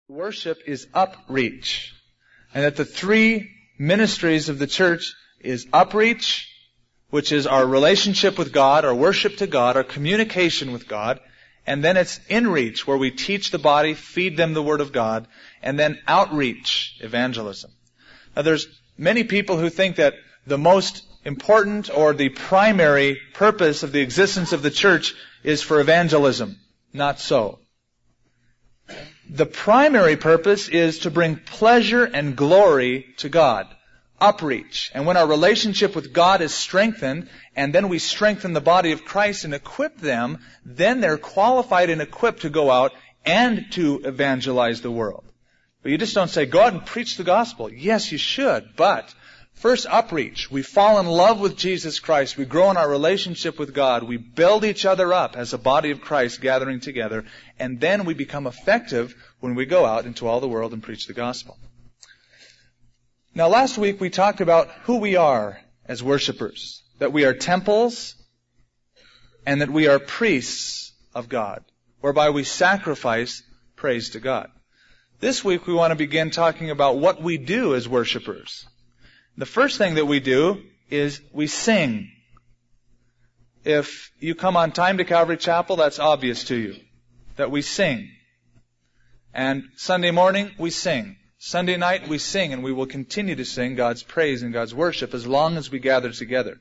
worship is upreach, and that the three ministries of the church is upreach, which is our relationship with God, our worship to God, our communication with God, and then it's inreach, where we teach the body, feed them the Word of God, and then outreach, evangelism. Now there's many people who think that the most important or the primary purpose of the existence of the church is for evangelism. Not so. The primary purpose is to bring pleasure and glory to God. Upreach. And when our relationship with God is strengthened, and then we strengthen the body of Christ and equip them, then they're qualified and equipped to go out and to evangelize the world. But you just don't say, go out and preach the gospel. Yes, you should, but first upreach. We fall in love with Jesus Christ. We grow in our relationship with God. We build each other up as a body of Christ gathering together. And then we become effective when we go out into all the world and preach the gospel. Now last week we talked about who we are as worshipers. That we are temples and that we are priests of God, whereby we sacrifice praise to God. This week we want to begin talking about what we do as worshipers. The first thing that we do is we sing. If you come on time to Calvary Chapel, that's obvious to you, that we sing. And Sunday morning, we sing. Sunday night, we sing, and we will continue to sing God's praise and God's worship as long as we gather together.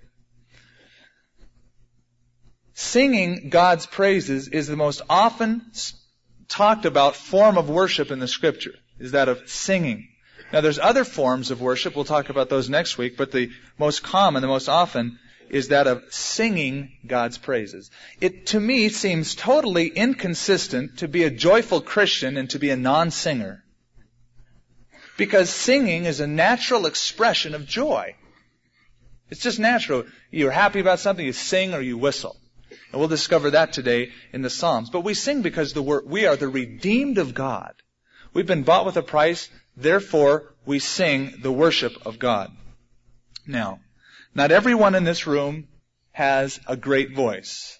Singing God's praises is the most often talked about form of worship in the Scripture, is that of singing. Now there's other forms of worship, we'll talk about those next week, but the most common, the most often, is that of singing God's praises. It, to me, seems totally inconsistent to be a joyful Christian and to be a non-singer. Because singing is a natural expression of joy. It's just natural. You're happy about something, you sing or you whistle. And we'll discover that today in the Psalms. But we sing because we are the redeemed of God. We've been bought with a price, therefore we sing the worship of God. Now, not everyone in this room has a great voice.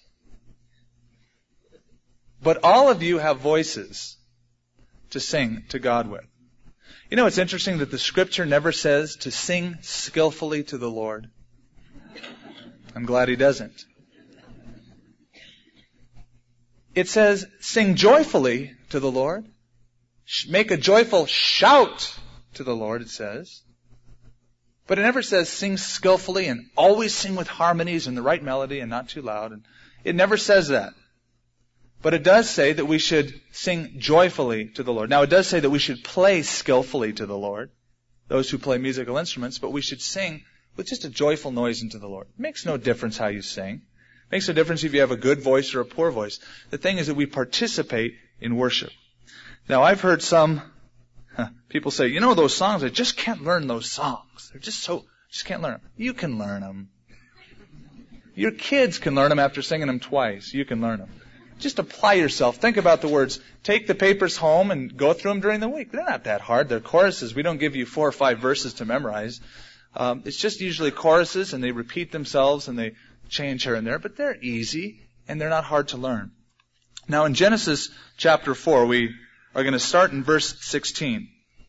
But all of you have voices to sing to God with. You know, it's interesting that the Scripture never says to sing skillfully to the Lord. I'm glad He doesn't. It says, sing joyfully to the Lord. Make a joyful shout to the Lord, it says. But it never says sing skillfully and always sing with harmonies and the right melody and not too loud. And it never says that. But it does say that we should sing joyfully to the Lord. Now it does say that we should play skillfully to the Lord, those who play musical instruments, but we should sing with just a joyful noise into the Lord. It makes no difference how you sing. It makes no difference if you have a good voice or a poor voice. The thing is that we participate in worship. Now I've heard some people say, you know those songs, I just can't learn those songs. They're just can't learn them. You can learn them. Your kids can learn them after singing them twice. You can learn them. Just apply yourself. Think about the words. Take the papers home and go through them during the week. They're not that hard. They're choruses. We don't give you 4 or 5 verses to memorize. It's just usually choruses, and they repeat themselves, and they change here and there. But they're easy, and they're not hard to learn. Now in Genesis chapter 4, we are going to start in verse 16.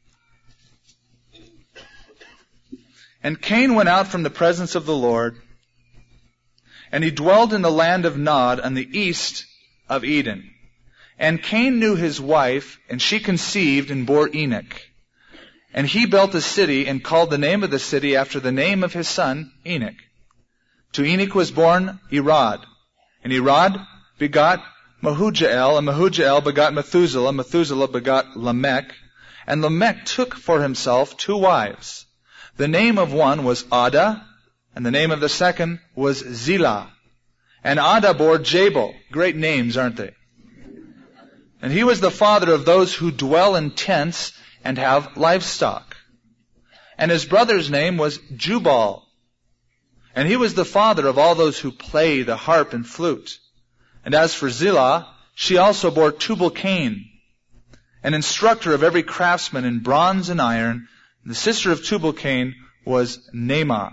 And Cain went out from the presence of the Lord, and he dwelled in the land of Nod on the east of Eden. And Cain knew his wife, and she conceived and bore Enoch. And he built a city and called the name of the city after the name of his son, Enoch. To Enoch was born Irad. And Irad begot Mehujael, and Mehujael begot Methuselah. Methuselah begot Lamech. And Lamech took for himself 2 wives. The name of one was Ada, and the name of the second was Zillah. And Ada bore Jabal. Great names, aren't they? And he was the father of those who dwell in tents and have livestock. And his brother's name was Jubal. And he was the father of all those who play the harp and flute. And as for Zillah, she also bore Tubal-Cain, an instructor of every craftsman in bronze and iron. And the sister of Tubal-Cain was Naamah.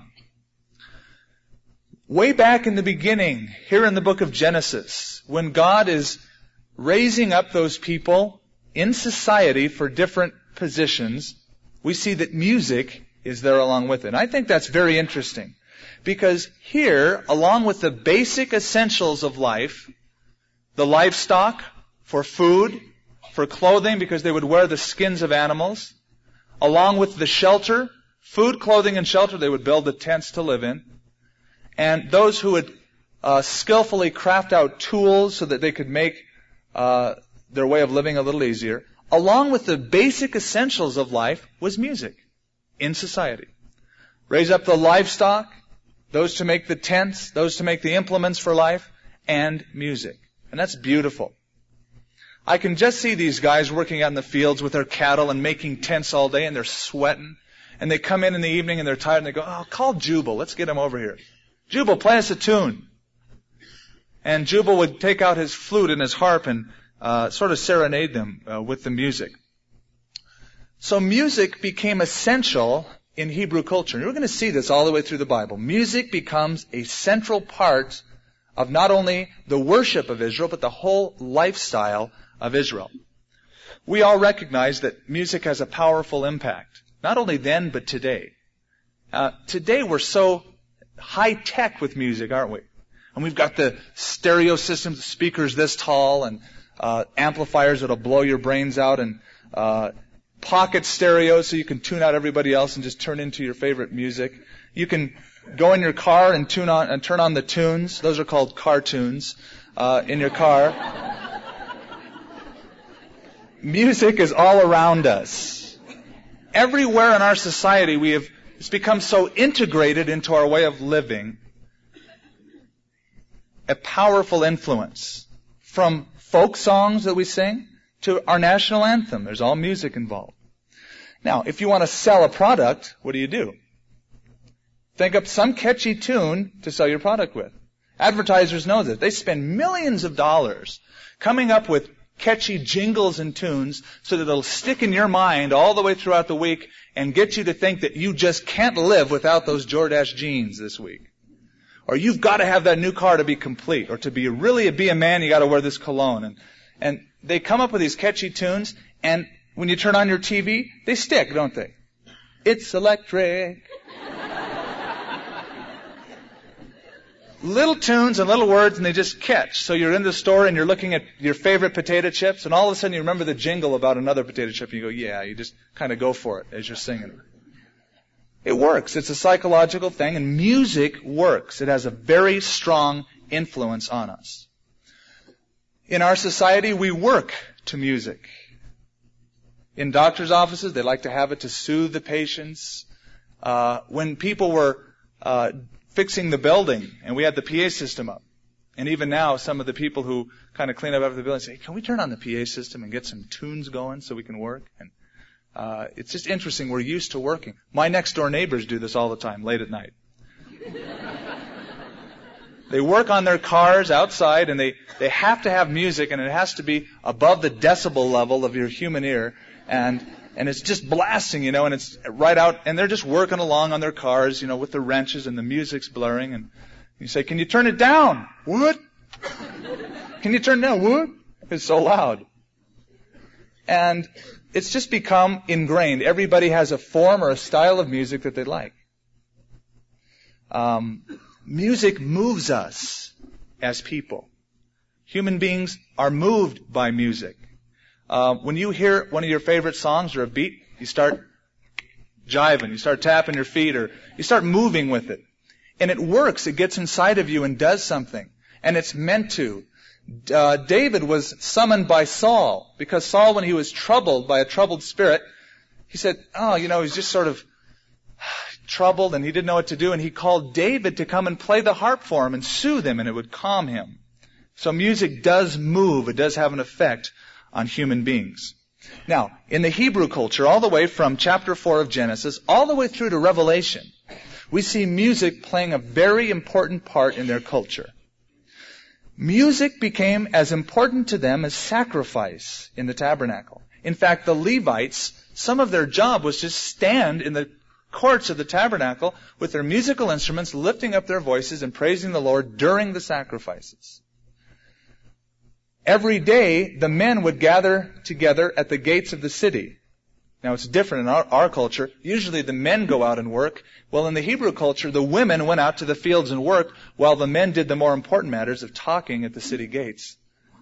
Way back in the beginning, here in the book of Genesis, when God is raising up those people in society for different positions, we see that music is there along with it. And I think that's very interesting. Because here, along with the basic essentials of life, the livestock for food, for clothing, because they would wear the skins of animals, along with the shelter, food, clothing, and shelter, they would build the tents to live in. And those who would skillfully craft out tools so that they could make their way of living a little easier, along with the basic essentials of life, was music in society. Raise up the livestock, those to make the tents, those to make the implements for life, and music. And that's beautiful. I can just see these guys working out in the fields with their cattle and making tents all day, and they're sweating. And they come in the evening and they're tired and they go, oh, call Jubal. Let's get him over here. Jubal, play us a tune. And Jubal would take out his flute and his harp and sort of serenade them with the music. So music became essential in Hebrew culture. And we're going to see this all the way through the Bible. Music becomes a central part of not only the worship of Israel, but the whole lifestyle of Israel. We all recognize that music has a powerful impact. Not only then, but today. Today we're so high-tech with music, aren't we? And we've got the stereo systems, the speakers this tall, and amplifiers that'll blow your brains out, and pocket stereos so you can tune out everybody else and just turn into your favorite music. You can go in your car and turn on the tunes. Those are called cartoons in your car. Music is all around us. Everywhere in our society it's become so integrated into our way of living. A powerful influence. From folk songs that we sing to our national anthem. There's all music involved. Now, if you want to sell a product, what do? Think up some catchy tune to sell your product with. Advertisers know that. They spend millions of dollars coming up with catchy jingles and tunes so that it'll stick in your mind all the way throughout the week and get you to think that you just can't live without those Jordache jeans this week. Or you've got to have that new car to be complete. Or to be a man, you got to wear this cologne. And they come up with these catchy tunes, and when you turn on your TV, they stick, don't they? It's electric. Little tunes and little words, and they just catch. So you're in the store and you're looking at your favorite potato chips, and all of a sudden you remember the jingle about another potato chip, and you go, yeah, you just kind of go for it as you're singing. It works. It's a psychological thing, and music works. It has a very strong influence on us. In our society, we work to music. In doctors' offices, they like to have it to soothe the patients. When people were fixing the building, and we had the PA system up. And even now, some of the people who kind of clean up after the building say, can we turn on the PA system and get some tunes going so we can work? And it's just interesting. We're used to working. My next door neighbors do this all the time, late at night. They work on their cars outside, and they have to have music, and it has to be above the decibel level of your human ear. And it's just blasting, and it's right out, and they're just working along on their cars, with the wrenches, and the music's blaring, and you say, can you turn it down? What? Can you turn it down? What? It's so loud. And it's just become ingrained. Everybody has a form or a style of music that they like. Music moves us as people. Human beings are moved by music. When you hear one of your favorite songs or a beat, you start jiving, you start tapping your feet, or you start moving with it. And it works. It gets inside of you and does something. And it's meant to. David was summoned by Saul, because Saul, when he was troubled by a troubled spirit, he said, he's just sort of troubled and he didn't know what to do. And he called David to come and play the harp for him and soothe him, and it would calm him. So music does move. It does have an effect on human beings. Now, in the Hebrew culture, all the way from chapter 4 of Genesis, all the way through to Revelation, we see music playing a very important part in their culture. Music became as important to them as sacrifice in the tabernacle. In fact, the Levites, some of their job was to stand in the courts of the tabernacle with their musical instruments, lifting up their voices and praising the Lord during the sacrifices. every day the men would gather together at the gates of the city. Now it's different in our culture. Usually the men go out and work. Well, in the Hebrew culture, the women went out to the fields and worked, while the men did the more important matters of talking at the city gates.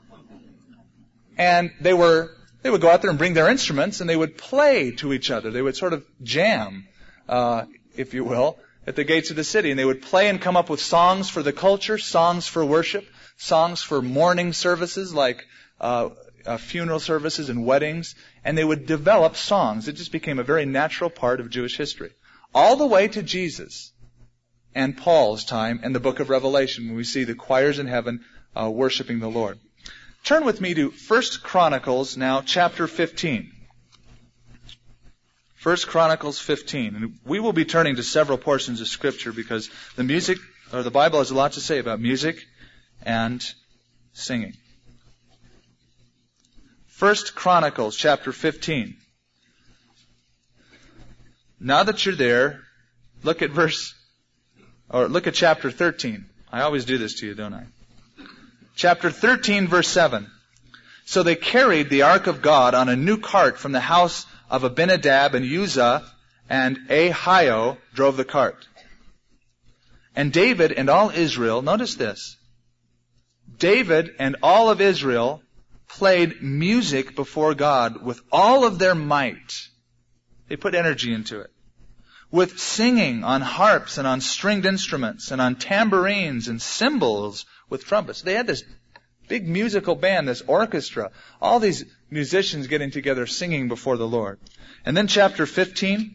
And they would go out there and bring their instruments, and they would play to each other. They would sort of jam, if you will, at the gates of the city. And they would play and come up with songs for the culture, songs for worship, songs for mourning services like funeral services and weddings. And they would develop songs. It just became a very natural part of Jewish history. All the way to Jesus and Paul's time and the book of Revelation, when we see the choirs in heaven worshiping the Lord. Turn with me to 1 Chronicles now, chapter 15. 1 Chronicles 15. And we will be turning to several portions of Scripture because the Bible has a lot to say about music and singing. 1 Chronicles chapter 15. Now that you're there, look at chapter 13. I always do this to you, don't I? Chapter 13, verse 7. So they carried the ark of God on a new cart from the house of Abinadab, and Uzzah and Ahio drove the cart. And David and all Israel, notice this, David and all of Israel played music before God with all of their might. They put energy into it. With singing on harps and on stringed instruments and on tambourines and cymbals with trumpets. They had this big musical band, this orchestra, all these musicians getting together singing before the Lord. And then chapter 15,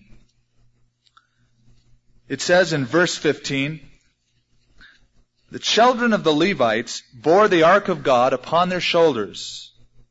it says in verse 15, the children of the Levites bore the ark of God upon their shoulders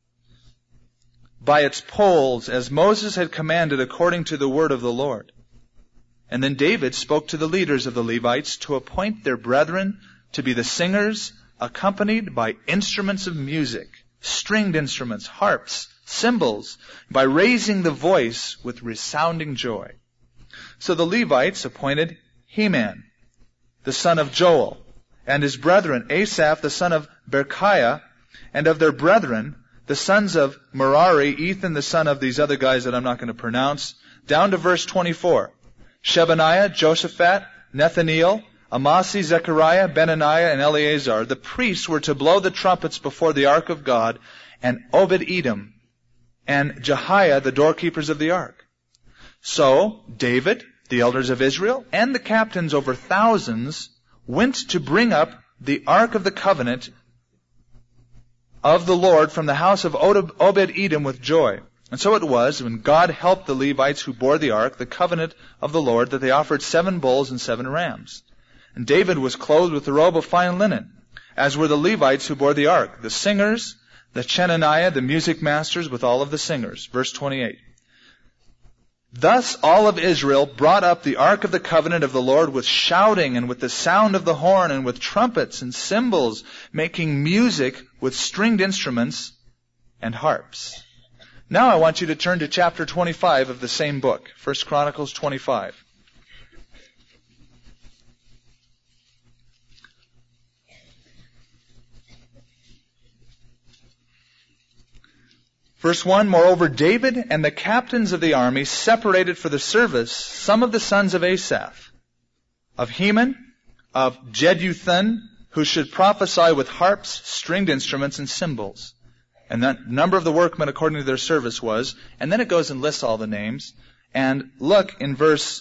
by its poles, as Moses had commanded according to the word of the Lord. And then David spoke to the leaders of the Levites to appoint their brethren to be the singers, accompanied by instruments of music, stringed instruments, harps, cymbals, by raising the voice with resounding joy. So the Levites appointed Heman, the son of Joel, and his brethren, Asaph, the son of Berechiah, and of their brethren, the sons of Merari, Ethan, the son of these other guys that I'm not going to pronounce, down to verse 24. Shebaniah, Joshaphat, Nethaniel, Amasi, Zechariah, Benaniah, and Eleazar, the priests were to blow the trumpets before the ark of God, and Obed-Edom, and Jehiah, the doorkeepers of the ark. So David, the elders of Israel, and the captains over thousands went to bring up the ark of the covenant of the Lord from the house of Obed-Edom with joy. And so it was, when God helped the Levites who bore the ark, the covenant of the Lord, that they offered 7 bulls and 7 rams. And David was clothed with a robe of fine linen, as were the Levites who bore the ark, the singers, the Chenaniah, the music masters, with all of the singers. Verse 28. Thus all of Israel brought up the ark of the covenant of the Lord with shouting and with the sound of the horn and with trumpets and cymbals, making music with stringed instruments and harps. Now I want you to turn to chapter 25 of the same book, 1 Chronicles 25. Verse 1, moreover, David and the captains of the army separated for the service some of the sons of Asaph, of Heman, of Jeduthun, who should prophesy with harps, stringed instruments, and cymbals. And the number of the workmen according to their service was, and then it goes and lists all the names. And look in verse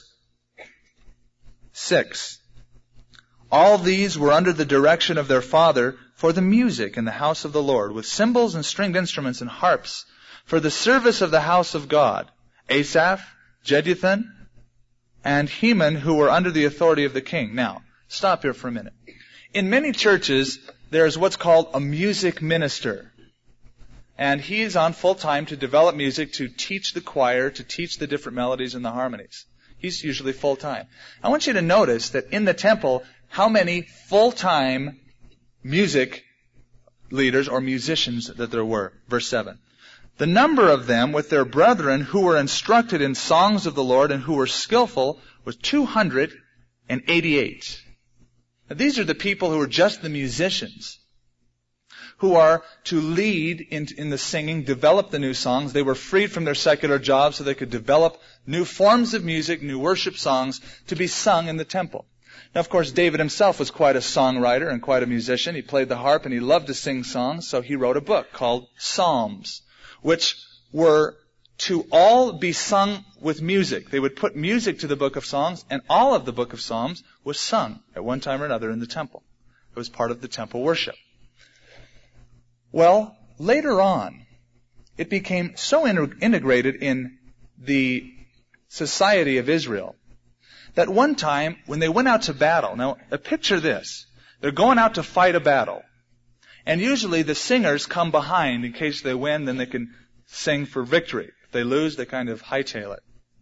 6. All these were under the direction of their father for the music in the house of the Lord, with cymbals and stringed instruments and harps, for the service of the house of God. Asaph, Jeduthun, and Heman, who were under the authority of the king. Now, stop here for a minute. In many churches, there's what's called a music minister. And he is on full time to develop music, to teach the choir, to teach the different melodies and the harmonies. He's usually full time. I want you to notice that in the temple, how many full-time music leaders or musicians that there were. Verse 7. The number of them with their brethren who were instructed in songs of the Lord and who were skillful was 288. Now, these are the people who were just the musicians, who are to lead in the singing, develop the new songs. They were freed from their secular jobs so they could develop new forms of music, new worship songs to be sung in the temple. Now, of course, David himself was quite a songwriter and quite a musician. He played the harp and he loved to sing songs, so he wrote a book called Psalms, which were to all be sung with music. They would put music to the book of Psalms, and all of the book of Psalms was sung at one time or another in the temple. It was part of the temple worship. Well, later on, it became so integrated in the society of Israel that one time when they went out to battle, now picture this, they're going out to fight a battle, and usually the singers come behind in case they win, then they can sing for victory. If they lose, they kind of hightail it.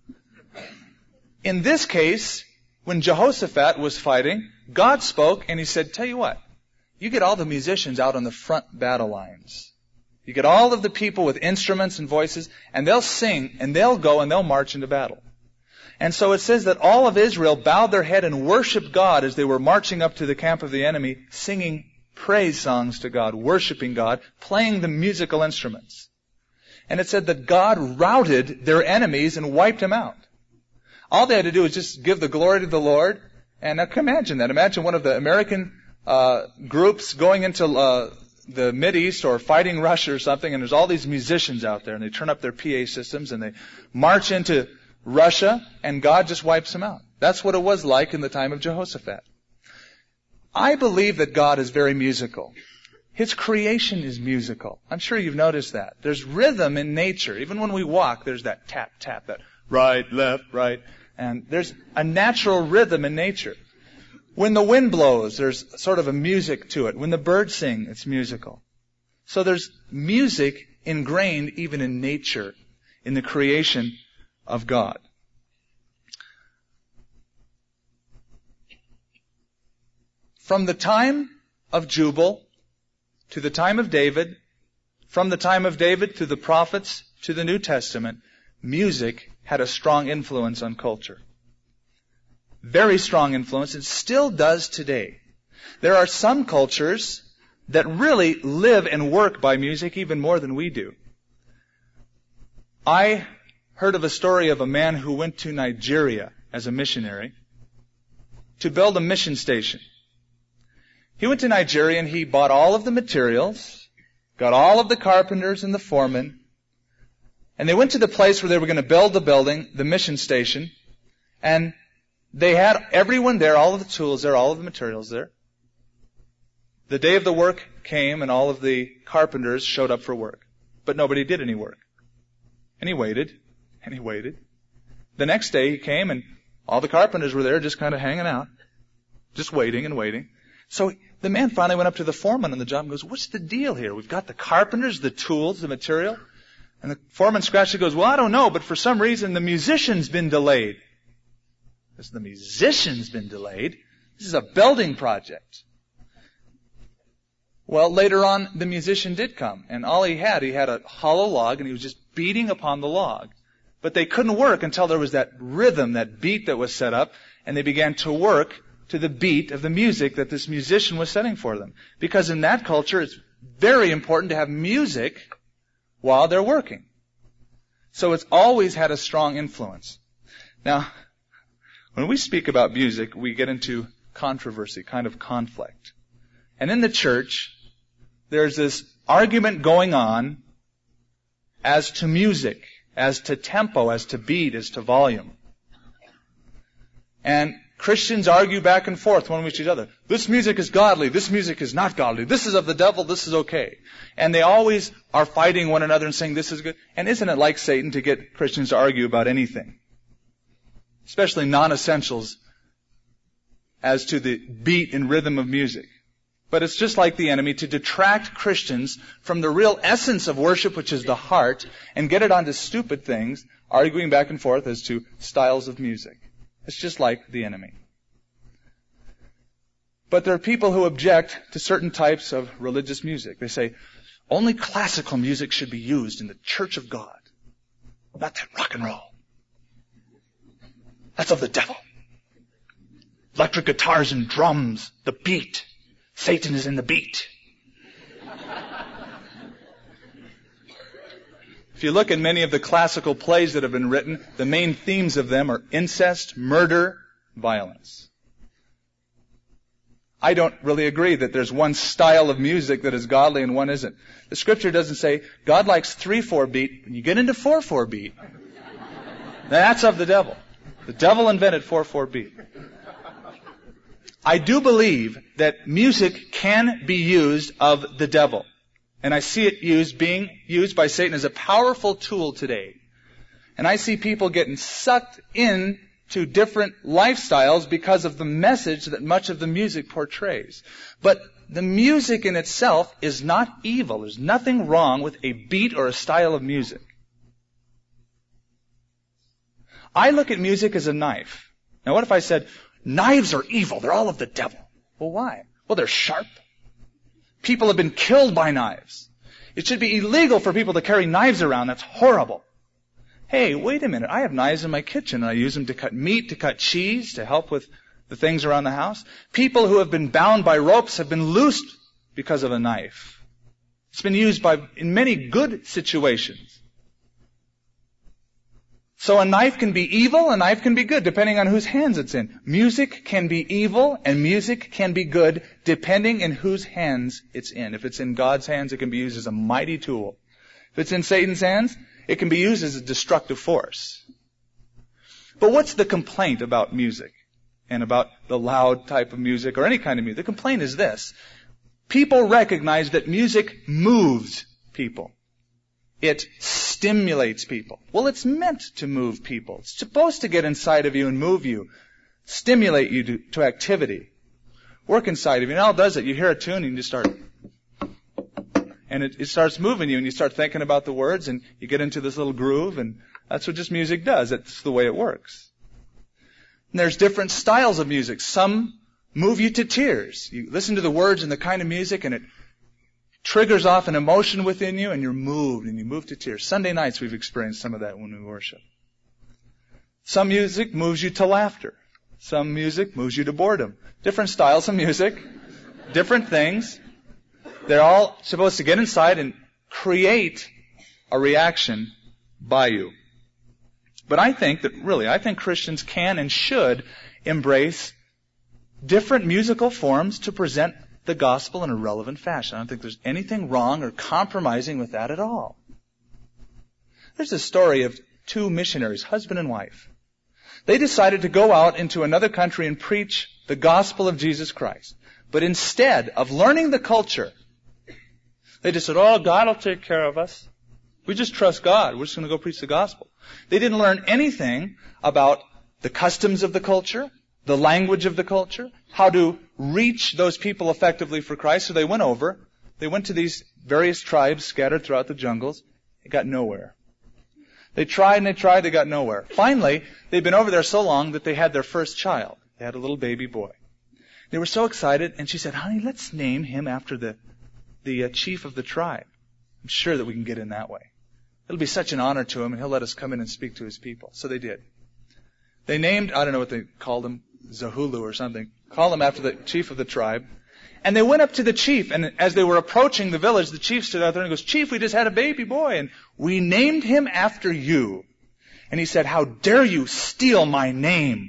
In this case, when Jehoshaphat was fighting, God spoke and he said, tell you what, you get all the musicians out on the front battle lines. You get all of the people with instruments and voices, and they'll sing, and they'll go and they'll march into battle. And so it says that all of Israel bowed their head and worshiped God as they were marching up to the camp of the enemy, singing praise songs to God, worshiping God, playing the musical instruments. And it said that God routed their enemies and wiped them out. All they had to do was just give the glory to the Lord. And now imagine that. Imagine one of the American groups going into the Mideast or fighting Russia or something, and there's all these musicians out there, and they turn up their PA systems, and they march into Russia, and God just wipes them out. That's what it was like in the time of Jehoshaphat. I believe that God is very musical. His creation is musical. I'm sure you've noticed that. There's rhythm in nature. Even when we walk, there's that tap, tap, that right, left, right. And there's a natural rhythm in nature. When the wind blows, there's sort of a music to it. When the birds sing, it's musical. So there's music ingrained even in nature, in the creation of God. From the time of Jubal to the time of David, from the time of David to the prophets to the New Testament, music had a strong influence on culture. Very strong influence. It still does today. There are some cultures that really live and work by music even more than we do. I heard of a story of a man who went to Nigeria as a missionary to build a mission station. He went to Nigeria and he bought all of the materials, got all of the carpenters and the foremen, and they went to the place where they were going to build the building, the mission station, and they had everyone there, all of the tools there, all of the materials there. The day of the work came and all of the carpenters showed up for work. But nobody did any work. And he waited, and he waited. The next day he came and all the carpenters were there just kind of hanging out, just waiting and waiting. So the man finally went up to the foreman on the job and goes, what's the deal here? We've got the carpenters, the tools, the material. And the foreman scratched and goes, well, I don't know, but for some reason the musician's been delayed. Because the musician's been delayed. This is a building project. Well, later on, the musician did come. And all he had a hollow log, and he was just beating upon the log. But they couldn't work until there was that rhythm, that beat that was set up, and they began to work to the beat of the music that this musician was setting for them. Because in that culture, it's very important to have music while they're working. So it's always had a strong influence. Now, when we speak about music, we get into controversy, kind of conflict. And in the church, there's this argument going on as to music, as to tempo, as to beat, as to volume. And Christians argue back and forth one with each other. This music is godly, this music is not godly. This is of the devil, this is okay. And they always are fighting one another and saying this is good. And isn't it like Satan to get Christians to argue about anything? Especially non-essentials as to the beat and rhythm of music. But it's just like the enemy to detract Christians from the real essence of worship, which is the heart, and get it onto stupid things, arguing back and forth as to styles of music. It's just like the enemy. But there are people who object to certain types of religious music. They say, only classical music should be used in the church of God. Not that rock and roll. That's of the devil. Electric guitars and drums, the beat. Satan is in the beat. If you look at many of the classical plays that have been written, the main themes of them are incest, murder, violence. I don't really agree that there's one style of music that is godly and one isn't. The Scripture doesn't say God likes 3/4 beat. When you get into 4/4 beat, that's of the devil. The devil invented 4/4 beat. I do believe that music can be used of the devil. And I see it being used by Satan as a powerful tool today. And I see people getting sucked in to different lifestyles because of the message that much of the music portrays. But the music in itself is not evil. There's nothing wrong with a beat or a style of music. I look at music as a knife. Now what if I said, knives are evil, they're all of the devil? Well, why? Well, they're sharp. People have been killed by knives. It should be illegal for people to carry knives around. That's horrible. Hey, wait a minute. I have knives in my kitchen. I use them to cut meat, to cut cheese, to help with the things around the house. People who have been bound by ropes have been loosed because of a knife. It's been used in many good situations. So a knife can be evil, a knife can be good, depending on whose hands it's in. Music can be evil, and music can be good, depending in whose hands it's in. If it's in God's hands, it can be used as a mighty tool. If it's in Satan's hands, it can be used as a destructive force. But what's the complaint about music and about the loud type of music or any kind of music? The complaint is this. People recognize that music moves people. It stimulates people. Well, it's meant to move people. It's supposed to get inside of you and move you, stimulate you to activity, work inside of you. And all it does it. You hear a tune and you just start, and it starts moving you, and you start thinking about the words, and you get into this little groove, and that's what just music does. That's the way it works. And there's different styles of music. Some move you to tears. You listen to the words and the kind of music, and it triggers off an emotion within you, and you're moved, and you move to tears. Sunday nights we've experienced some of that when we worship. Some music moves you to laughter. Some music moves you to boredom. Different styles of music, different things. They're all supposed to get inside and create a reaction by you. But I think Christians can and should embrace different musical forms to present the gospel in a relevant fashion. I don't think there's anything wrong or compromising with that at all. There's a story of two missionaries, husband and wife. They decided to go out into another country and preach the gospel of Jesus Christ. But instead of learning the culture, they just said, God will take care of us. We just trust God. We're just going to go preach the gospel. They didn't learn anything about the customs of the culture, the language of the culture, how to reach those people effectively for Christ. So they went to these various tribes scattered throughout the jungles. They got nowhere. They tried and they tried, they got nowhere. Finally, they'd been over there so long that they had their first child. They had a little baby boy. They were so excited, and she said, honey, let's name him after the chief of the tribe. I'm sure that we can get in that way. It'll be such an honor to him, and he'll let us come in and speak to his people. So they did. They named, I don't know what they called him, Zahulu or something, called him after the chief of the tribe. And they went up to the chief, and as they were approaching the village, the chief stood out there and goes, Chief, we just had a baby boy, and we named him after you. And he said, how dare you steal my name?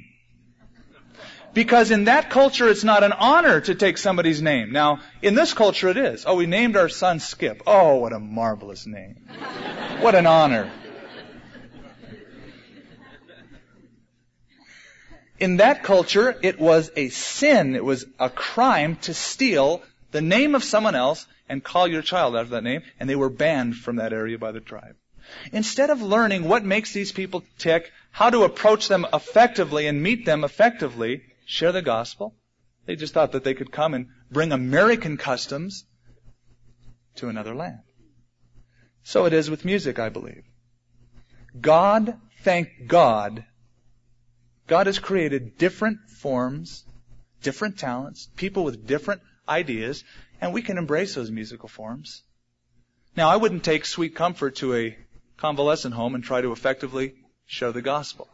Because in that culture, it's not an honor to take somebody's name. Now, in this culture, it is. We named our son Skip. Oh, what a marvelous name. What an honor. In that culture, it was a sin, it was a crime to steal the name of someone else and call your child after that name, and they were banned from that area by the tribe. Instead of learning what makes these people tick, how to approach them effectively and meet them effectively, share the gospel, they just thought that they could come and bring American customs to another land. So it is with music, I believe. Thank God, God has created different forms, different talents, people with different ideas, and we can embrace those musical forms. Now, I wouldn't take Sweet Comfort to a convalescent home and try to effectively share the gospel.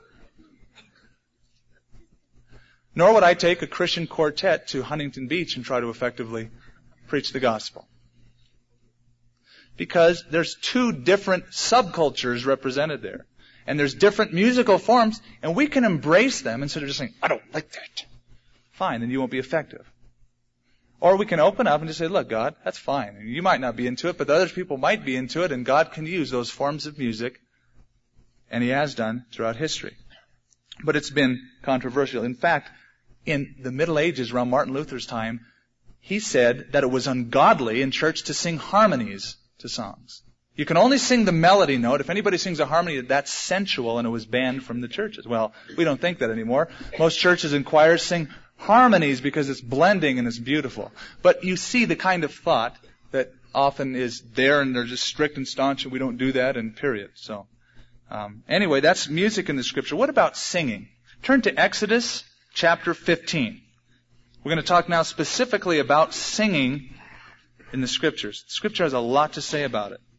Nor would I take a Christian quartet to Huntington Beach and try to effectively preach the gospel. because there's two different subcultures represented there. And there's different musical forms, and we can embrace them instead of just saying, I don't like that. Fine, then you won't be effective. Or we can open up and just say, look, God, that's fine. You might not be into it, but other people might be into it, and God can use those forms of music, and He has done throughout history. But it's been controversial. In fact, in the Middle Ages, around Martin Luther's time, he said that it was ungodly in church to sing harmonies to songs. You can only sing the melody note. If anybody sings a harmony, that's sensual, and it was banned from the churches. Well, we don't think that anymore. Most churches and choirs sing harmonies because it's blending and it's beautiful. But you see the kind of thought that often is there, and they're just strict and staunch, and we don't do that, and period. So, anyway, that's music in the Scripture. What about singing? Turn to Exodus chapter 15. We're going to talk now specifically about singing in the Scriptures. Scripture has a lot to say about it.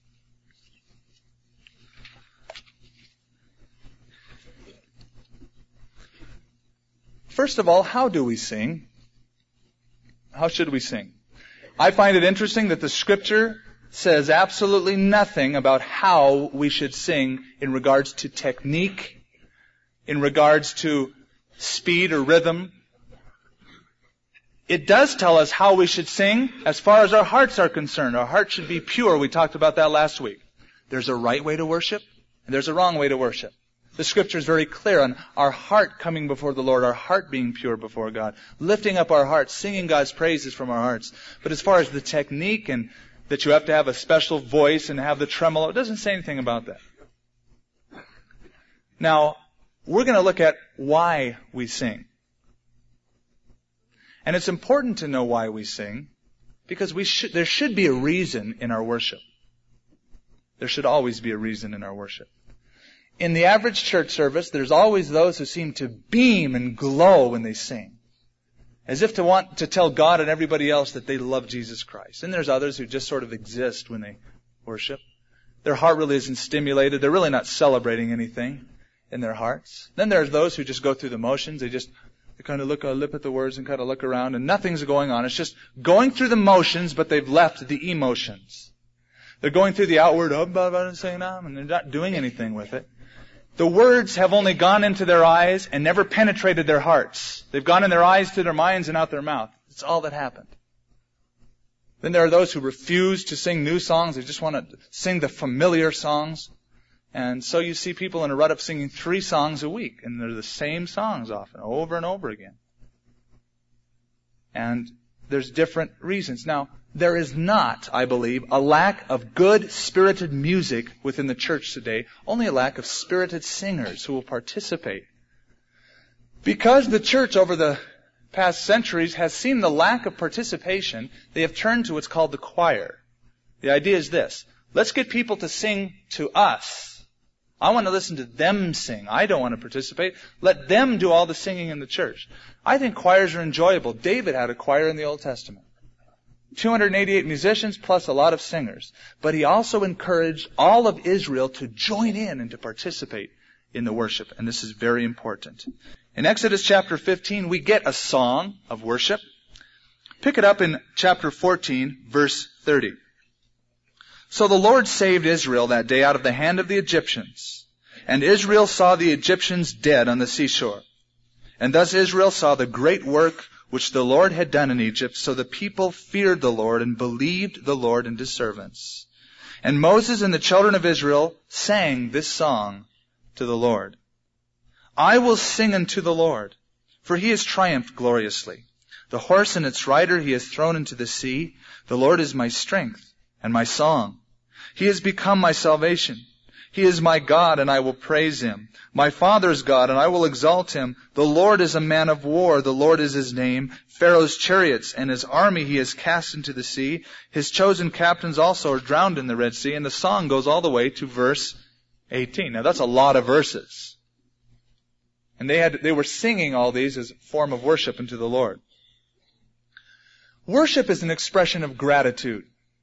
First of all, how do we sing? How should we sing? I find it interesting that the Scripture says absolutely nothing about how we should sing in regards to technique, in regards to speed or rhythm. It does tell us how we should sing as far as our hearts are concerned. Our hearts should be pure. We talked about that last week. There's a right way to worship, and there's a wrong way to worship. The Scripture is very clear on our heart coming before the Lord, our heart being pure before God, lifting up our hearts, singing God's praises from our hearts. But as far as the technique and that you have to have a special voice and have the tremolo, it doesn't say anything about that. Now, we're going to look at why we sing. And it's important to know why we sing, because there should be a reason in our worship. There should always be a reason in our worship. In the average church service, there's always those who seem to beam and glow when they sing, as if to want to tell God and everybody else that they love Jesus Christ. And there's others who just sort of exist when they worship. Their heart really isn't stimulated. They're really not celebrating anything in their hearts. Then there's those who just go through the motions. They kind of lip at the words and kind of look around, and nothing's going on. It's just going through the motions, but they've left the emotions. They're going through the outward, and they're not doing anything with it. The words have only gone into their eyes and never penetrated their hearts. They've gone in their eyes to their minds and out their mouth. That's all that happened. Then there are those who refuse to sing new songs. They just want to sing the familiar songs. And so you see people in a rut of singing 3 songs a week, and they're the same songs often, over and over again. And there's different reasons. Now, there is not, I believe, a lack of good, spirited music within the church today, only a lack of spirited singers who will participate. Because the church over the past centuries has seen the lack of participation, they have turned to what's called the choir. The idea is this: let's get people to sing to us. I want to listen to them sing. I don't want to participate. Let them do all the singing in the church. I think choirs are enjoyable. David had a choir in the Old Testament. 288 musicians plus a lot of singers. But he also encouraged all of Israel to join in and to participate in the worship. And this is very important. In Exodus chapter 15, we get a song of worship. Pick it up in chapter 14, verse 30. So the Lord saved Israel that day out of the hand of the Egyptians. And Israel saw the Egyptians dead on the seashore. And thus Israel saw the great work which the Lord had done in Egypt. So the people feared the Lord and believed the Lord and His servants. And Moses and the children of Israel sang this song to the Lord. I will sing unto the Lord, for He has triumphed gloriously. The horse and its rider He has thrown into the sea. The Lord is my strength and my song. He has become my salvation. He is my God, and I will praise Him. My Father's God, and I will exalt Him. The Lord is a man of war. The Lord is His name. Pharaoh's chariots and his army He has cast into the sea. His chosen captains also are drowned in the Red Sea. And the song goes all the way to verse 18. Now that's a lot of verses. And they were singing all these as a form of worship unto the Lord. Worship is an expression of gratitude.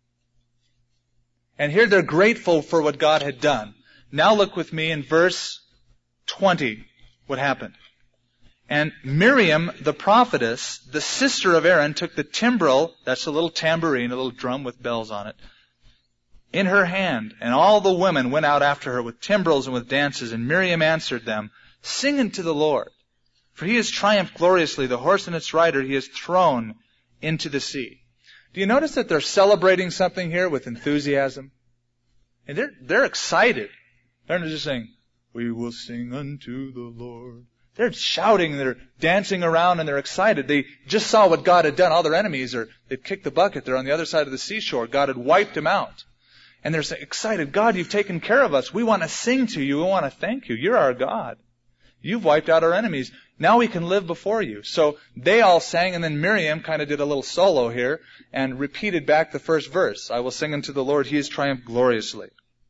And here they're grateful for what God had done. Now look with me in verse 20, what happened. And Miriam, the prophetess, the sister of Aaron, took the timbrel, that's a little tambourine, a little drum with bells on it, in her hand. And all the women went out after her with timbrels and with dances. And Miriam answered them, "Sing unto the Lord, for he has triumphed gloriously. The horse and its rider he has thrown into the sea." Do you notice that they're celebrating something here with enthusiasm? And they're excited. They're not just saying, "We will sing unto the Lord." They're shouting, they're dancing around, and they're excited. They just saw what God had done. All their enemies they'd kicked the bucket. They're on the other side of the seashore. God had wiped them out. And they're excited. "God, you've taken care of us. We want to sing to you. We want to thank you. You're our God. You've wiped out our enemies. Now we can live before you." So they all sang, and then Miriam kind of did a little solo here and repeated back the first verse. "I will sing unto the Lord. He has triumphed gloriously."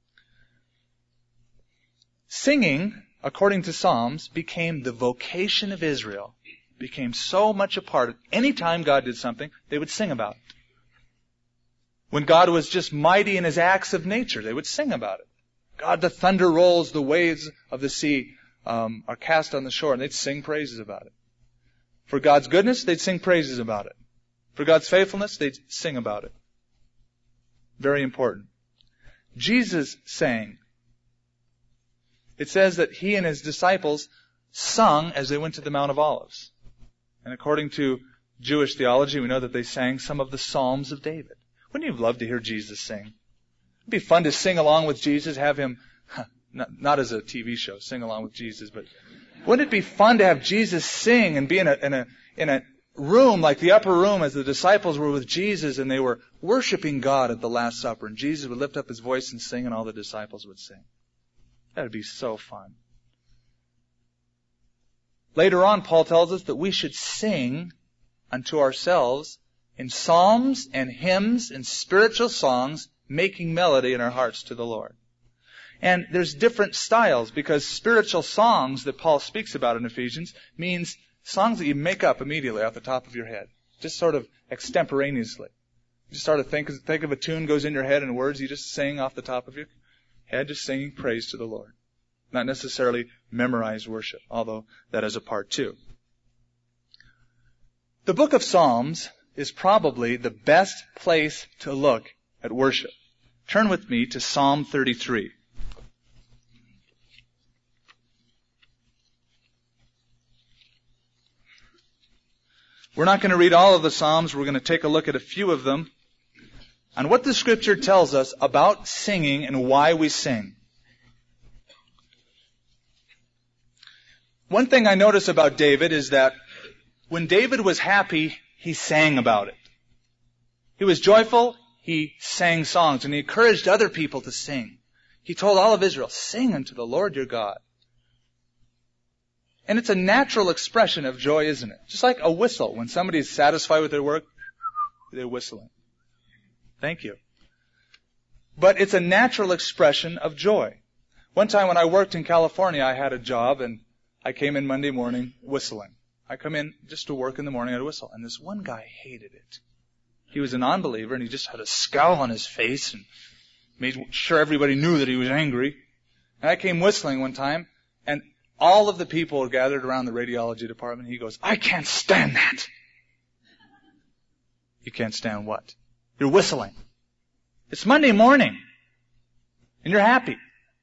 Singing, according to Psalms, became the vocation of Israel. Became so much a part of any time God did something, they would sing about it. When God was just mighty in his acts of nature, they would sing about it. God, the thunder rolls, the waves of the sea are cast on the shore, and they'd sing praises about it. For God's goodness, they'd sing praises about it. For God's faithfulness, they'd sing about it. Very important. Jesus sang. It says that he and his disciples sung as they went to the Mount of Olives. And according to Jewish theology, we know that they sang some of the Psalms of David. Wouldn't you love to hear Jesus sing? It'd be fun to sing along with Jesus, have him, not as a TV show, sing along with Jesus, but wouldn't it be fun to have Jesus sing and be in a room like the upper room as the disciples were with Jesus and they were worshiping God at the Last Supper, and Jesus would lift up his voice and sing and all the disciples would sing. That would be so fun. Later on, Paul tells us that we should sing unto ourselves in psalms and hymns and spiritual songs, making melody in our hearts to the Lord. And there's different styles, because spiritual songs that Paul speaks about in Ephesians means songs that you make up immediately off the top of your head, just sort of extemporaneously. You just sort of think of a tune goes in your head and words you just sing off the top of your head, just singing praise to the Lord. Not necessarily memorized worship, although that is a part too. The book of Psalms is probably the best place to look at worship. Turn with me to Psalm 33. We're not going to read all of the Psalms. We're going to take a look at a few of them on what the Scripture tells us about singing and why we sing. One thing I notice about David is that when David was happy, he sang about it. He was joyful, he sang songs, and he encouraged other people to sing. He told all of Israel, "Sing unto the Lord your God." And it's a natural expression of joy, isn't it? Just like a whistle. When somebody is satisfied with their work, they're whistling. Thank you. But it's a natural expression of joy. One time when I worked in California, I had a job, and I came in Monday morning whistling. I come in just to work in the morning, I'd whistle. And this one guy hated it. He was a non-believer, and he just had a scowl on his face and made sure everybody knew that he was angry. And I came whistling one time, and all of the people were gathered around the radiology department. He goes, "I can't stand that." You can't stand what? You're whistling. It's Monday morning, and you're happy.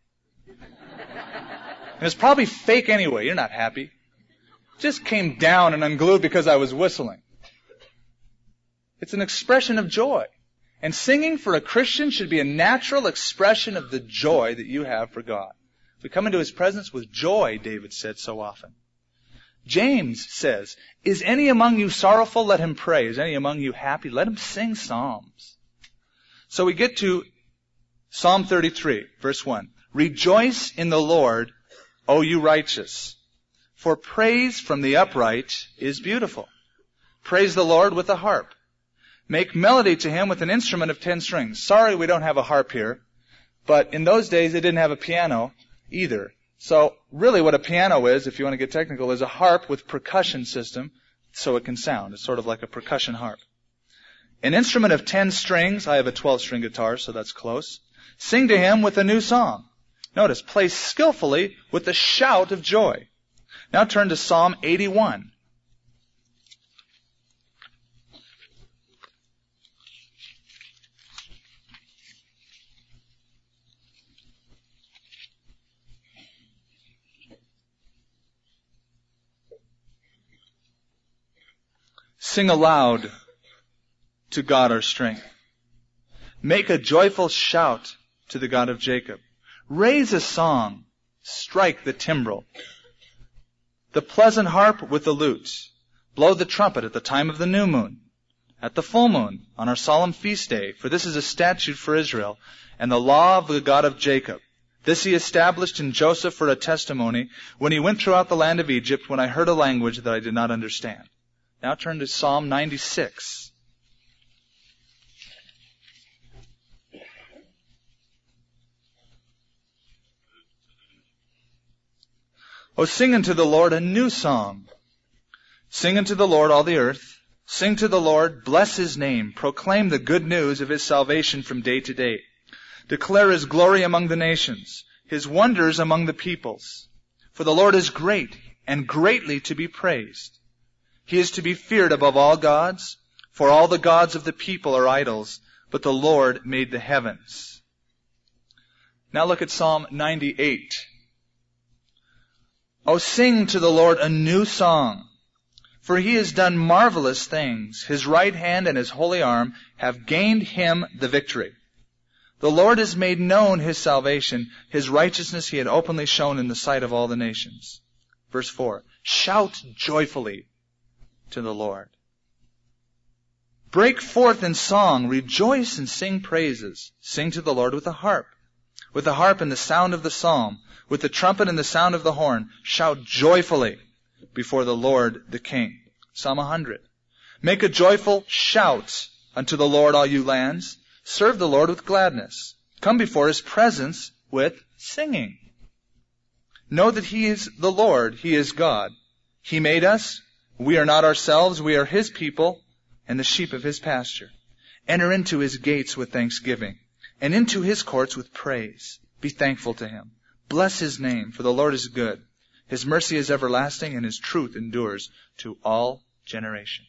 And it's probably fake anyway. You're not happy. Just came down and unglued because I was whistling. It's an expression of joy. And singing for a Christian should be a natural expression of the joy that you have for God. We come into His presence with joy, David said so often. James says, "Is any among you sorrowful? Let him pray. Is any among you happy? Let him sing psalms." So we get to Psalm 33, verse 1. "Rejoice in the Lord, O you righteous, for praise from the upright is beautiful. Praise the Lord with a harp. Make melody to Him with an instrument of 10 strings. Sorry we don't have a harp here, but in those days they didn't have a piano either. So really what a piano is, if you want to get technical, is a harp with percussion system so it can sound. It's sort of like a percussion harp. An instrument of 10 strings. I have a 12-string guitar, so that's close. Sing to Him with a new song." Notice, play skillfully with a shout of joy. Now turn to Psalm 81. Sing aloud to God our strength. Make a joyful shout to the God of Jacob. Raise a song. Strike the timbrel. The pleasant harp with the lute. Blow the trumpet at the time of the new moon, at the full moon, on our solemn feast day, for this is a statute for Israel, and the law of the God of Jacob. This he established in Joseph for a testimony when he went throughout the land of Egypt, when I heard a language that I did not understand. Now turn to Psalm 96. Oh, sing unto the Lord a new song. Sing unto the Lord, all the earth. Sing to the Lord, bless his name. Proclaim the good news of his salvation from day to day. Declare his glory among the nations, his wonders among the peoples. For the Lord is great and greatly to be praised. He is to be feared above all gods, for all the gods of the people are idols, but the Lord made the heavens. Now look at Psalm 98. Oh, sing to the Lord a new song. For he has done marvelous things. His right hand and his holy arm have gained him the victory. The Lord has made known his salvation. His righteousness he had openly shown in the sight of all the nations. Verse 4. Shout joyfully to the Lord. Break forth in song. Rejoice and sing praises. Sing to the Lord with the harp and the sound of the psalm, with the trumpet and the sound of the horn. Shout joyfully before the Lord the King. Psalm 100. Make a joyful shout unto the Lord, all you lands. Serve the Lord with gladness. Come before his presence with singing. Know that he is the Lord, he is God. He made us. We are not ourselves. We are his people and the sheep of his pasture. Enter into his gates with thanksgiving and into his courts with praise. Be thankful to him. Bless his name, for the Lord is good. His mercy is everlasting, and his truth endures to all generation.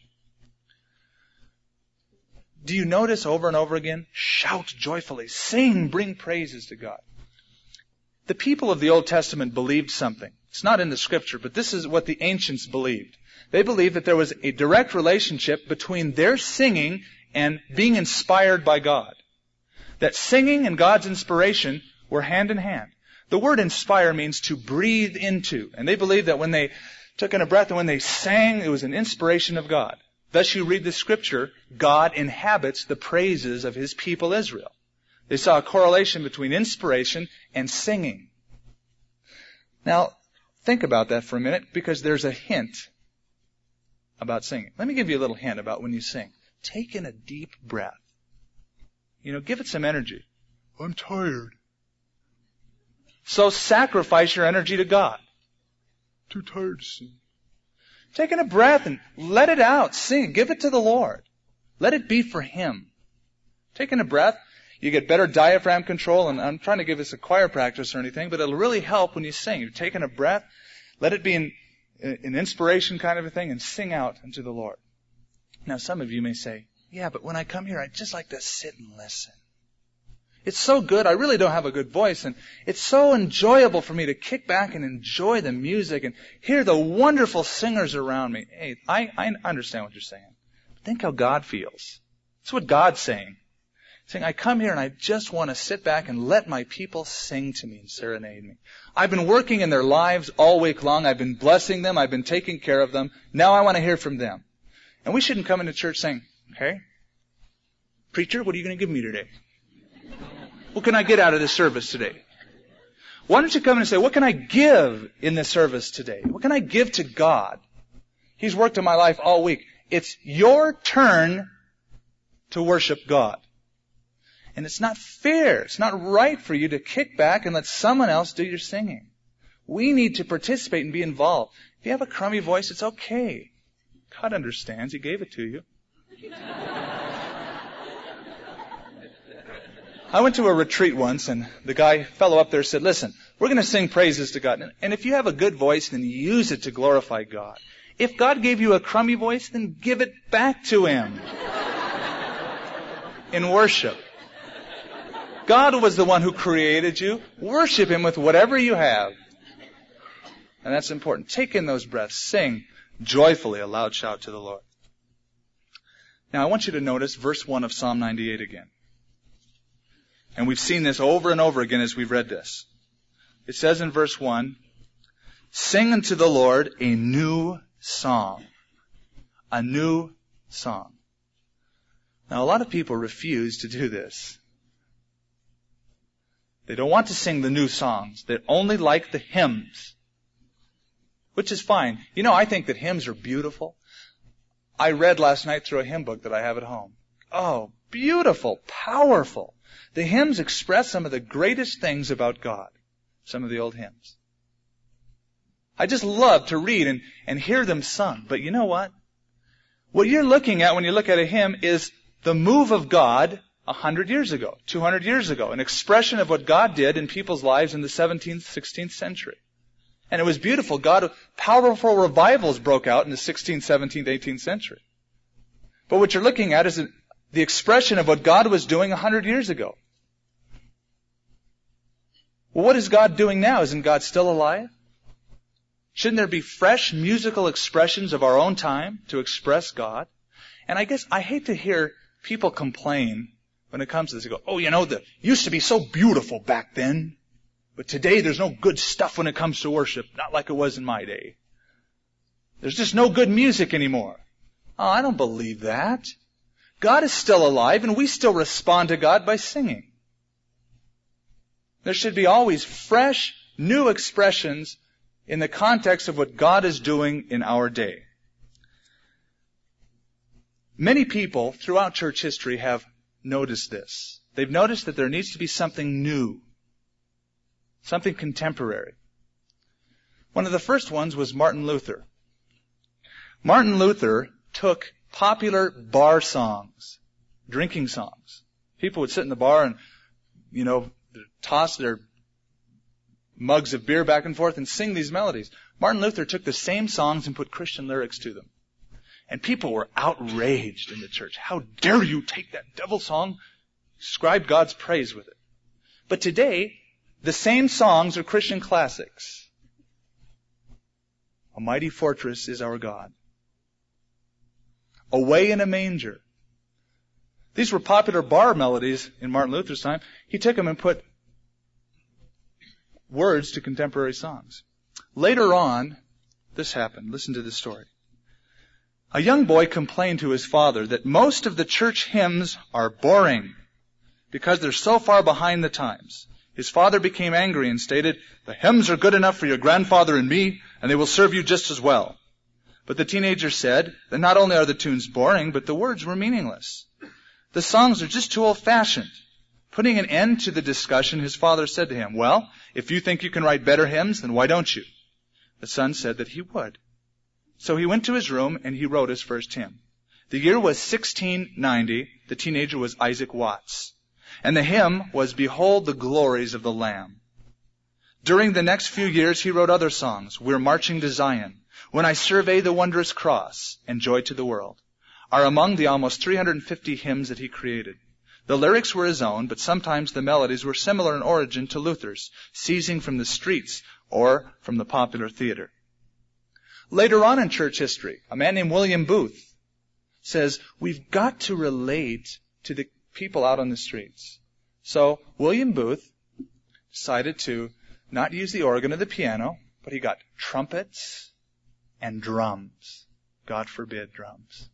Do you notice over and over again? Shout joyfully. Sing, bring praises to God. The people of the Old Testament believed something. It's not in the Scripture, but this is what the ancients believed. They believed that there was a direct relationship between their singing and being inspired by God. That singing and God's inspiration were hand in hand. The word inspire means to breathe into. And they believed that when they took in a breath and when they sang, it was an inspiration of God. Thus you read the Scripture, God inhabits the praises of his people Israel. They saw a correlation between inspiration and singing. Now, think about that for a minute, because there's a hint about singing. Let me give you a little hint about when you sing. Take in a deep breath. Give it some energy. I'm tired. So sacrifice your energy to God. Too tired to sing. Take in a breath and let it out. Sing. Give it to the Lord. Let it be for him. Take in a breath. You get better diaphragm control. And I'm trying to give this a choir practice or anything, but it'll really help when you sing. You've taken a breath. Let it be an inspiration kind of a thing and sing out unto the Lord. Now some of you may say, yeah, but when I come here, I just like to sit and listen. It's so good. I really don't have a good voice. And it's so enjoyable for me to kick back and enjoy the music and hear the wonderful singers around me. Hey, I understand what you're saying. Think how God feels. That's what God's saying. Saying, I come here and I just want to sit back and let my people sing to me and serenade me. I've been working in their lives all week long. I've been blessing them. I've been taking care of them. Now I want to hear from them. And we shouldn't come into church saying, okay, preacher, what are you going to give me today? What can I get out of this service today? Why don't you come in and say, what can I give in this service today? What can I give to God? He's worked in my life all week. It's your turn to worship God. And it's not fair. It's not right for you to kick back and let someone else do your singing. We need to participate and be involved. If you have a crummy voice, it's okay. God understands. He gave it to you. I went to a retreat once, and the fellow up there said, listen, we're going to sing praises to God. And if you have a good voice, then use it to glorify God. If God gave you a crummy voice, then give it back to him in worship. God was the one who created you. Worship him with whatever you have. And that's important. Take in those breaths. Sing joyfully a loud shout to the Lord. Now I want you to notice verse 1 of Psalm 98 again. And we've seen this over and over again as we've read this. It says in verse 1, sing unto the Lord a new song. A new song. Now a lot of people refuse to do this. They don't want to sing the new songs. They only like the hymns. Which is fine. You know, I think that hymns are beautiful. I read last night through a hymn book that I have at home. Oh, beautiful, powerful. The hymns express some of the greatest things about God. Some of the old hymns. I just love to read and hear them sung. But you know what? What you're looking at when you look at a hymn is the move of God 100 years ago, 200 years ago, an expression of what God did in people's lives in the 17th, 16th century. And it was beautiful. Powerful revivals broke out in the 16th, 17th, 18th century. But what you're looking at is the expression of what God was doing 100 years ago. Well, what is God doing now? Isn't God still alive? Shouldn't there be fresh musical expressions of our own time to express God? And I guess I hate to hear people complain when it comes to this. They go, oh, you know, it used to be so beautiful back then. But today there's no good stuff when it comes to worship. Not like it was in my day. There's just no good music anymore. Oh, I don't believe that. God is still alive and we still respond to God by singing. There should be always fresh, new expressions in the context of what God is doing in our day. Many people throughout church history have noticed this. They've noticed that there needs to be something new, something contemporary. One of the first ones was Martin Luther. Martin Luther took popular bar songs, drinking songs. People would sit in the bar and, toss their mugs of beer back and forth and sing these melodies. Martin Luther took the same songs and put Christian lyrics to them. And people were outraged in the church. How dare you take that devil song, ascribe God's praise with it. But today, the same songs are Christian classics. A mighty fortress is our God. Away in a manger. These were popular bar melodies in Martin Luther's time. He took them and put words to contemporary songs. Later on, this happened. Listen to this story. A young boy complained to his father that most of the church hymns are boring because they're so far behind the times. His father became angry and stated, "The hymns are good enough for your grandfather and me, and they will serve you just as well." But the teenager said that not only are the tunes boring, but the words were meaningless. The songs are just too old-fashioned. Putting an end to the discussion, his father said to him, "Well, if you think you can write better hymns, then why don't you?" The son said that he would. So he went to his room and he wrote his first hymn. The year was 1690. The teenager was Isaac Watts. And the hymn was "Behold the Glories of the Lamb." During the next few years, he wrote other songs. "We're Marching to Zion," "When I Survey the Wondrous Cross," and "Joy to the World," are among the almost 350 hymns that he created. The lyrics were his own, but sometimes the melodies were similar in origin to Luther's, seizing from the streets or from the popular theater. Later on in church history, a man named William Booth says, we've got to relate to the people out on the streets. So William Booth decided to not use the organ or the piano, but he got trumpets and drums. God forbid drums.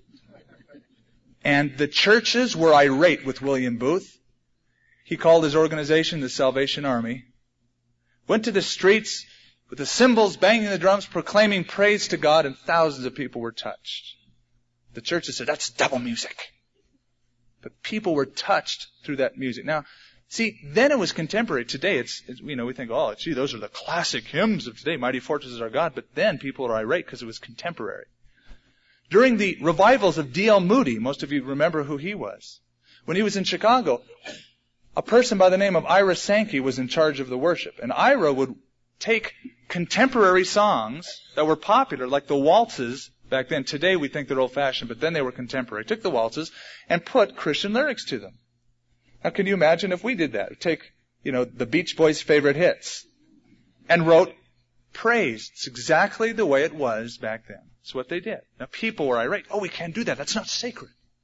And the churches were irate with William Booth. He called his organization the Salvation Army. Went to the streets with the cymbals, banging the drums, proclaiming praise to God, and thousands of people were touched. The churches said, "That's devil music." But people were touched through that music. Now, see, then it was contemporary. Today, it's we think, oh, gee, those are the classic hymns of today. Mighty Fortress is our God. But then people are irate because it was contemporary. During the revivals of D.L. Moody, most of you remember who he was. When he was in Chicago, a person by the name of Ira Sankey was in charge of the worship. And Ira would take contemporary songs that were popular, like the waltzes back then. Today we think they're old-fashioned, but then they were contemporary. Took the waltzes and put Christian lyrics to them. Now, can you imagine if we did that? Take, the Beach Boys' favorite hits and wrote praise. It's exactly the way it was back then. It's what they did. Now, people were irate. Oh, we can't do that. That's not sacred.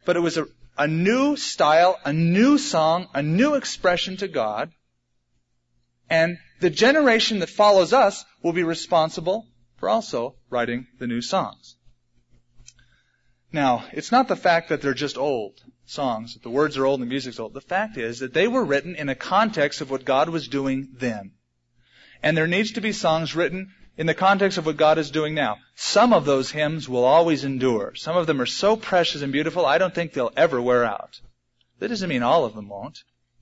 but it was a new style, a new song, a new expression to God. And the generation that follows us will be responsible for also writing the new songs. Now, it's not the fact that they're just old songs, that the words are old and the music's old. The fact is that they were written in a context of what God was doing then. And there needs to be songs written in the context of what God is doing now. Some of those hymns will always endure. Some of them are so precious and beautiful, I don't think they'll ever wear out. That doesn't mean all of them won't.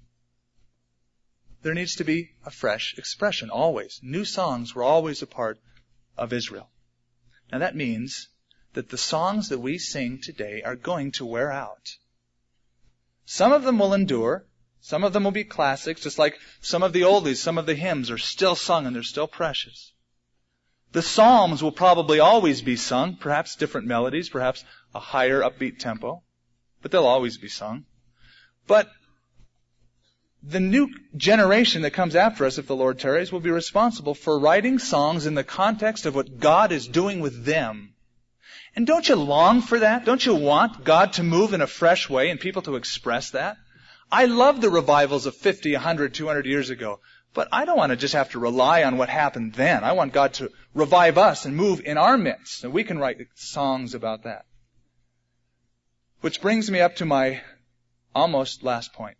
There needs to be a fresh expression, always. New songs were always a part of Israel. Now that means that the songs that we sing today are going to wear out. Some of them will endure. Some of them will be classics, just like some of the oldies, some of the hymns are still sung and they're still precious. The Psalms will probably always be sung, perhaps different melodies, perhaps a higher upbeat tempo, but they'll always be sung. But the new generation that comes after us, if the Lord tarries, will be responsible for writing songs in the context of what God is doing with them. And don't you long for that? Don't you want God to move in a fresh way and people to express that? I love the revivals of 50, 100, 200 years ago. But I don't want to just have to rely on what happened then. I want God to revive us and move in our midst. And we can write songs about that. Which brings me up to my almost last point.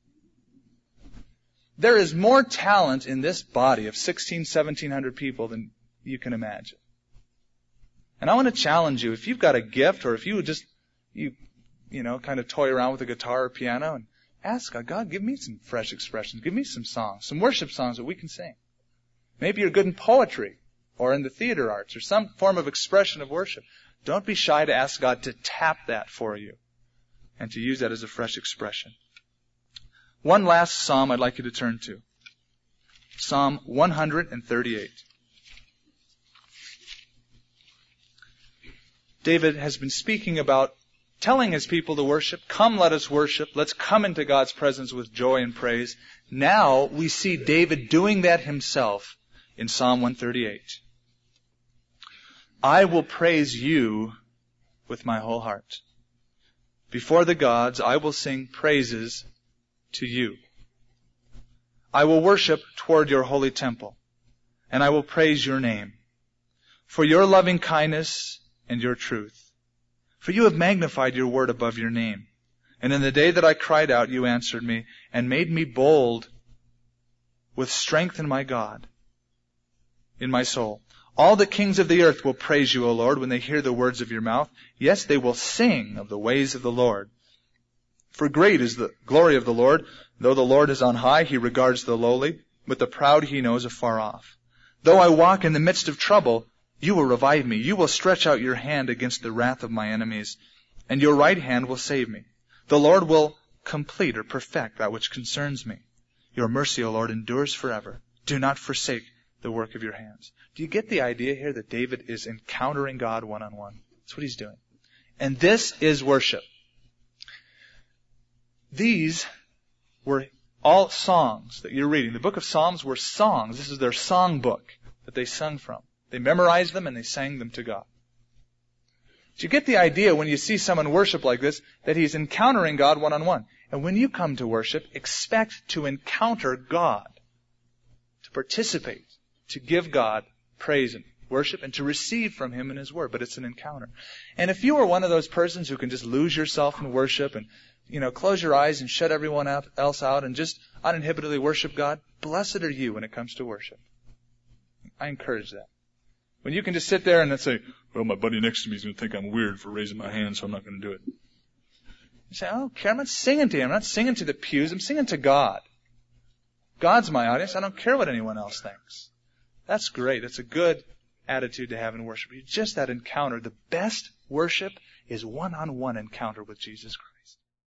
There is more talent in this body of 1,700 people than you can imagine. And I want to challenge you, if you've got a gift or if you just, kind of toy around with a guitar or piano and ask God, give me some fresh expressions. Give me some songs, some worship songs that we can sing. Maybe you're good in poetry or in the theater arts or some form of expression of worship. Don't be shy to ask God to tap that for you and to use that as a fresh expression. One last psalm I'd like you to turn to. Psalm 138. David has been speaking about telling his people to worship. Come, let us worship. Let's come into God's presence with joy and praise. Now we see David doing that himself in Psalm 138. I will praise you with my whole heart. Before the gods, I will sing praises to you. I will worship toward your holy temple, and I will praise your name for your loving kindness and your truth. For you have magnified your word above your name. And in the day that I cried out, you answered me and made me bold with strength in my God, in my soul. All the kings of the earth will praise you, O Lord, when they hear the words of your mouth. Yes, they will sing of the ways of the Lord. For great is the glory of the Lord. Though the Lord is on high, he regards the lowly, but the proud he knows afar off. Though I walk in the midst of trouble, you will revive me. You will stretch out your hand against the wrath of my enemies, and your right hand will save me. The Lord will complete or perfect that which concerns me. Your mercy, O Lord, endures forever. Do not forsake the work of your hands. Do you get the idea here that David is encountering God one-on-one? That's what he's doing. And this is worship. These were all songs that you're reading. The book of Psalms were songs. This is their song book that they sung from. They memorized them and they sang them to God. Do you get the idea when you see someone worship like this that he's encountering God one-on-one? And when you come to worship, expect to encounter God, to participate, to give God praise and worship, and to receive from Him and His Word. But it's an encounter. And if you are one of those persons who can just lose yourself in worship and, close your eyes and shut everyone else out and just uninhibitedly worship God, blessed are you when it comes to worship. I encourage that. When you can just sit there and say, well, my buddy next to me is going to think I'm weird for raising my hand, so I'm not going to do it. You say, I don't care. I'm not singing to you. I'm not singing to the pews. I'm singing to God. God's my audience. I don't care what anyone else thinks. That's great. That's a good attitude to have in worship. Just that encounter. The best worship is one-on-one encounter with Jesus Christ.